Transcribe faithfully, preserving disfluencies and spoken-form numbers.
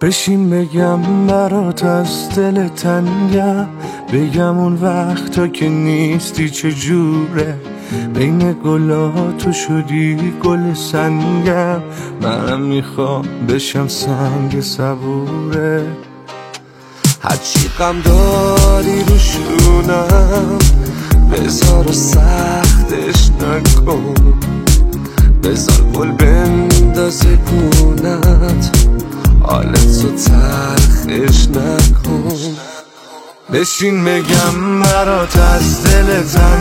بشین بگم برات از دل تنگم، بگم اون وقتا که نیستی چجوره، بین گلا تو شدی گل سنگم، منم میخوام بشم سنگ صبوره. هرچی غم داری رو شونم بذار و سختش نکن، بذار گل بندازه گونت، حالتو تلخش نکن. بشین بگم برات از دل تنگم